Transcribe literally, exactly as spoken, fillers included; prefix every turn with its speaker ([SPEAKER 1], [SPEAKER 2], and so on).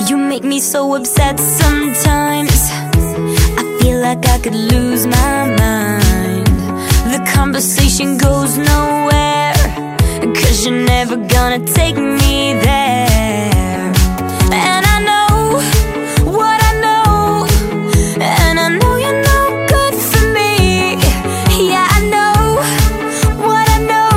[SPEAKER 1] You make me so upset sometimes. I feel like I could lose my mind. The conversation goes nowhere, 'cause you're never gonna take me there. And